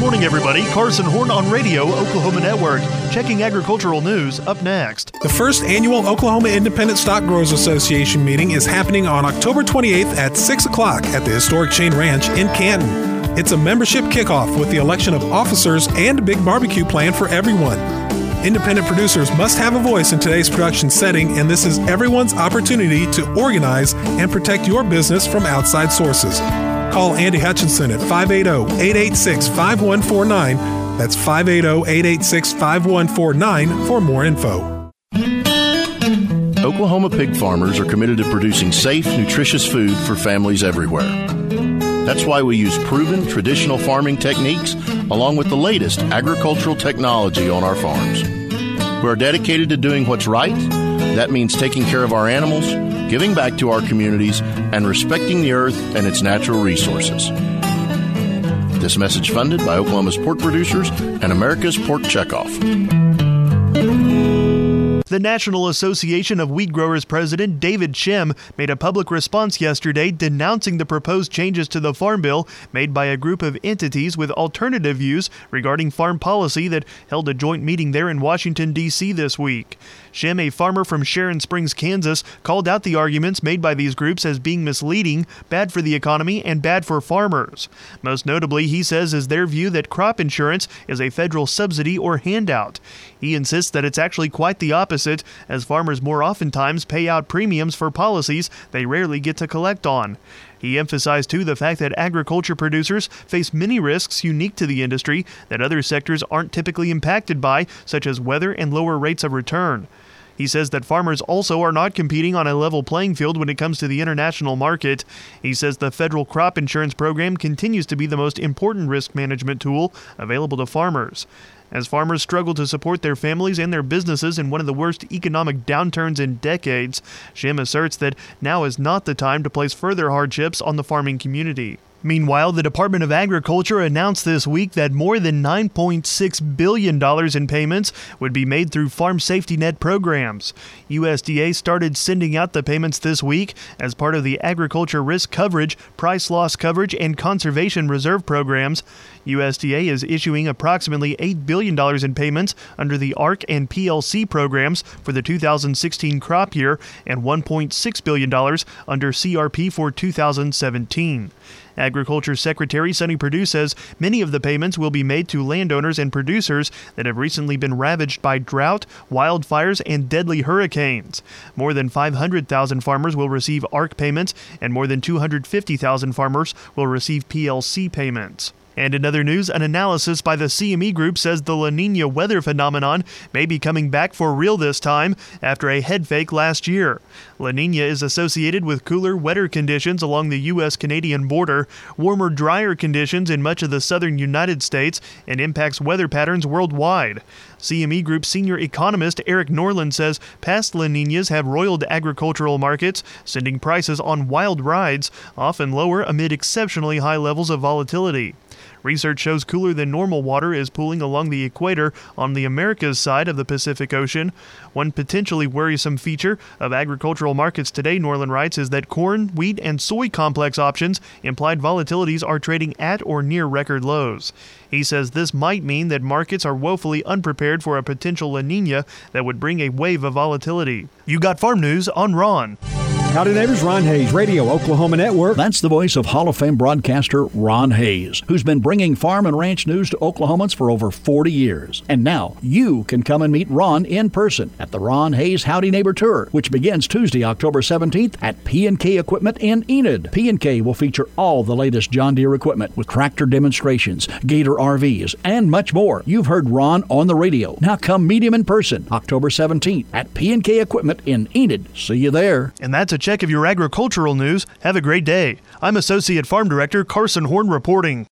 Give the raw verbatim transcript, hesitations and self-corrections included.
morning, everybody. Carson Horn on Radio, Oklahoma Network. Checking agricultural news up next. The first annual Oklahoma Independent Stock Growers Association meeting is happening on October twenty-eighth at six o'clock at the historic Chain Ranch in Canton. It's a membership kickoff with the election of officers and a big barbecue plan for everyone. Independent producers must have a voice in today's production setting, and this is everyone's opportunity to organize and protect your business from outside sources. Call Andy Hutchinson at five eight zero, eight eight six, five one four nine. That's five eight zero, eight eight six, five one four nine for more info. Oklahoma pig farmers are committed to producing safe, nutritious food for families everywhere. That's why we use proven traditional farming techniques along with the latest agricultural technology on our farms. We're dedicated to doing what's right. That means taking care of our animals, giving back to our communities, and respecting the earth and its natural resources. This message funded by Oklahoma's pork producers and America's Pork Checkoff. The National Association of Wheat Growers president David Shem made a public response yesterday denouncing the proposed changes to the Farm Bill made by a group of entities with alternative views regarding farm policy that held a joint meeting there in Washington, D C this week. Shem, a farmer from Sharon Springs, Kansas, called out the arguments made by these groups as being misleading, bad for the economy, and bad for farmers. Most notably, he says, is their view that crop insurance is a federal subsidy or handout. He insists that it's actually quite the opposite, as farmers more oftentimes pay out premiums for policies they rarely get to collect on. He emphasized, too, the fact that agriculture producers face many risks unique to the industry that other sectors aren't typically impacted by, such as weather and lower rates of return. He says that farmers also are not competing on a level playing field when it comes to the international market. He says the federal crop insurance program continues to be the most important risk management tool available to farmers. As farmers struggle to support their families and their businesses in one of the worst economic downturns in decades, Shem asserts that now is not the time to place further hardships on the farming community. Meanwhile, the Department of Agriculture announced this week that more than nine point six billion dollars in payments would be made through Farm Safety Net programs. U S D A started sending out the payments this week as part of the Agriculture Risk Coverage, Price Loss Coverage, and Conservation Reserve programs. U S D A is issuing approximately eight billion dollars in payments under the A R C and P L C programs for the two thousand sixteen crop year and one point six billion dollars under C R P for two thousand seventeen. Agriculture Secretary Sonny Perdue says many of the payments will be made to landowners and producers that have recently been ravaged by drought, wildfires, and deadly hurricanes. More than five hundred thousand farmers will receive A R C payments, and more than two hundred fifty thousand farmers will receive P L C payments. And in other news, an analysis by the C M E Group says the La Niña weather phenomenon may be coming back for real this time after a head fake last year. La Niña is associated with cooler, wetter conditions along the U S Canadian border, warmer, drier conditions in much of the southern United States, and impacts weather patterns worldwide. C M E Group senior economist Eric Norland says past La Niñas have roiled agricultural markets, sending prices on wild rides often lower amid exceptionally high levels of volatility. Research shows cooler than normal water is pooling along the equator on the Americas side of the Pacific Ocean. One potentially worrisome feature of agricultural markets today, Norland writes, is that corn, wheat, and soy complex options implied volatilities are trading at or near record lows. He says this might mean that markets are woefully unprepared for a potential La Niña that would bring a wave of volatility. You got farm news on Ron. Howdy neighbors, Ron Hayes, Radio Oklahoma Network. That's the voice of Hall of Fame broadcaster Ron Hayes, who's been bringing farm and ranch news to Oklahomans for over forty years. And now you can come and meet Ron in person at the Ron Hayes Howdy Neighbor Tour, which begins Tuesday, October seventeenth at P and K Equipment in Enid. P and K will feature all the latest John Deere equipment with tractor demonstrations, Gator R Vs, and much more. You've heard Ron on the radio. Now come meet him in person, October seventeenth at P and K Equipment in Enid. See you there. And that's a check of your agricultural news. Have a great day. I'm Associate Farm Director Carson Horn reporting.